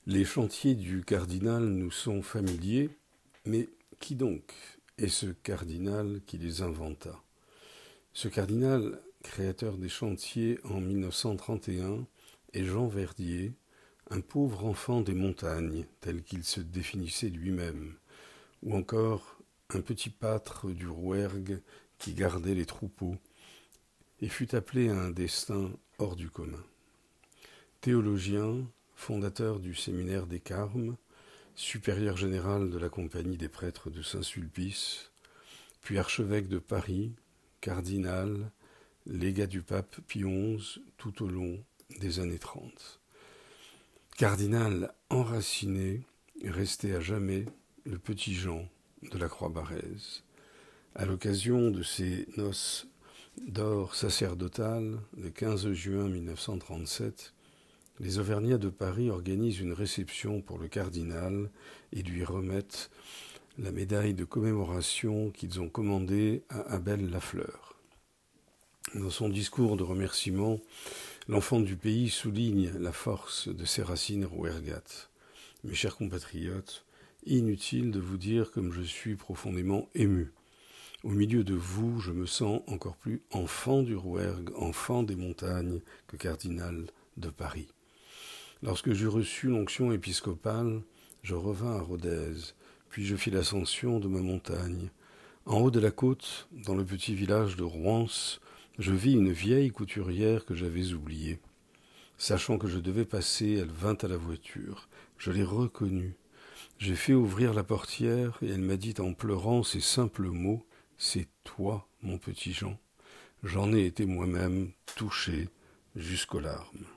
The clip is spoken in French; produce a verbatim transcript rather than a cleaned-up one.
Les chantiers du cardinal nous sont familiers, mais qui donc est ce cardinal qui les inventa? Ce cardinal, créateur des chantiers en mille neuf cent trente et un, est Jean Verdier, un pauvre enfant des montagnes, tel qu'il se définissait lui-même, ou encore un petit pâtre du Rouergue qui gardait les troupeaux et fut appelé à un destin hors du commun. Théologien, fondateur du séminaire des Carmes, supérieur général de la Compagnie des prêtres de Saint-Sulpice, puis archevêque de Paris, cardinal, légat du pape Pie onze tout au long des années trente. Cardinal enraciné, resté à jamais le petit Jean de la Croix-Barrèze. À l'occasion de ses noces d'or sacerdotales, le quinze juin mille neuf cent trente-sept, les Auvergnats de Paris organisent une réception pour le cardinal et lui remettent la médaille de commémoration qu'ils ont commandée à Abel Lafleur. Dans son discours de remerciement, l'enfant du pays souligne la force de ses racines rouergates. Mes chers compatriotes, inutile de vous dire comme je suis profondément ému. Au milieu de vous, je me sens encore plus enfant du Rouergue, enfant des montagnes que cardinal de Paris. Lorsque j'eus reçu l'onction épiscopale, je revins à Rodez, puis je fis l'ascension de ma montagne. En haut de la côte, dans le petit village de Rouens, je vis une vieille couturière que j'avais oubliée. Sachant que je devais passer, elle vint à la voiture. Je l'ai reconnue. J'ai fait ouvrir la portière et elle m'a dit en pleurant ces simples mots « C'est toi, mon petit Jean ». J'en ai été moi-même touché jusqu'aux larmes.